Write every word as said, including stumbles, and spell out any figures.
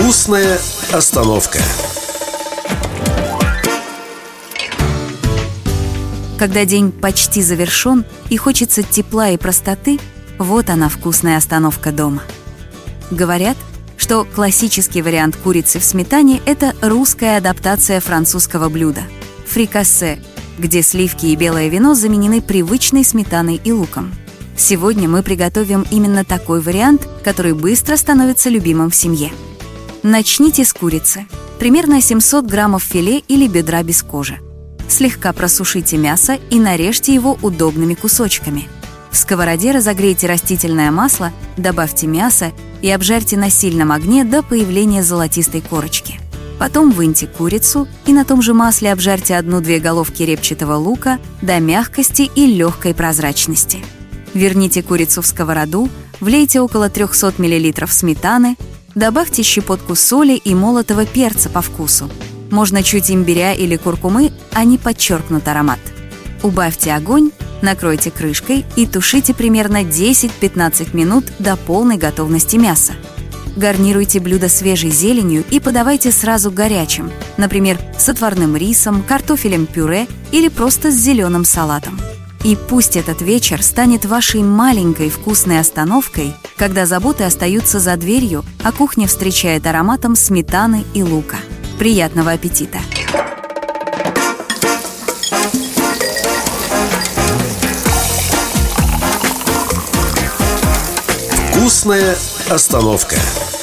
Вкусная остановка. Когда день почти завершен и хочется тепла и простоты, вот она, вкусная остановка дома. Говорят, что классический вариант курицы в сметане – это русская адаптация французского блюда – фрикассе, где сливки и белое вино заменены привычной сметаной и луком. Сегодня мы приготовим именно такой вариант, который быстро становится любимым в семье. Начните с курицы. Примерно семьсот граммов филе или бедра без кожи. Слегка просушите мясо и нарежьте его удобными кусочками. В сковороде разогрейте растительное масло, добавьте мясо и обжарьте на сильном огне до появления золотистой корочки. Потом выньте курицу и на том же масле обжарьте одну-две головки репчатого лука до мягкости и легкой прозрачности. Верните курицу в сковороду, влейте около триста миллилитров сметаны, добавьте щепотку соли и молотого перца по вкусу. Можно чуть имбиря или куркумы, они подчеркнут аромат. Убавьте огонь, накройте крышкой и тушите примерно десять-пятнадцать минут до полной готовности мяса. Гарнируйте блюдо свежей зеленью и подавайте сразу горячим, например, с отварным рисом, картофелем-пюре или просто с зеленым салатом. И пусть этот вечер станет вашей маленькой вкусной остановкой, когда заботы остаются за дверью, а кухня встречает ароматом сметаны и лука. Приятного аппетита! Вкусная остановка.